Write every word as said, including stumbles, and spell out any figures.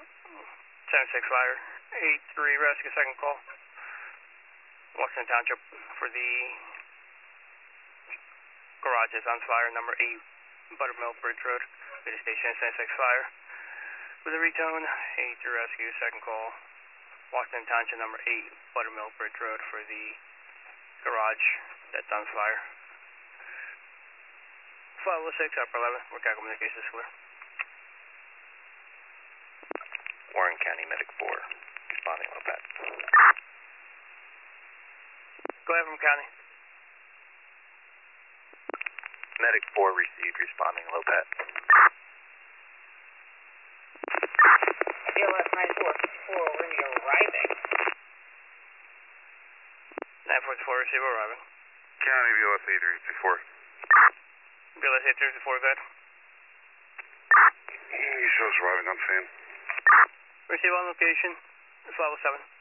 seven six Fire, eight three rescue, second call. Washington Township for the garage that's on fire, number eight Buttermilk Bridge Road. Video station seven six Fire. With a retone, eight three rescue, second call. Washington Township, number eight Buttermilk Bridge Road for the garage that's on fire. five oh six, upper eleven, work out communications is clear. Warren County Medic four, responding low pat. Go ahead from county. Medic four received, responding low pat. B L S nine four four Romeo arriving. nine four four receiver arriving. County B L S eight three two four. B L S eight three two four, go ahead. He shows arriving on scene. Receive on location, five oh seven.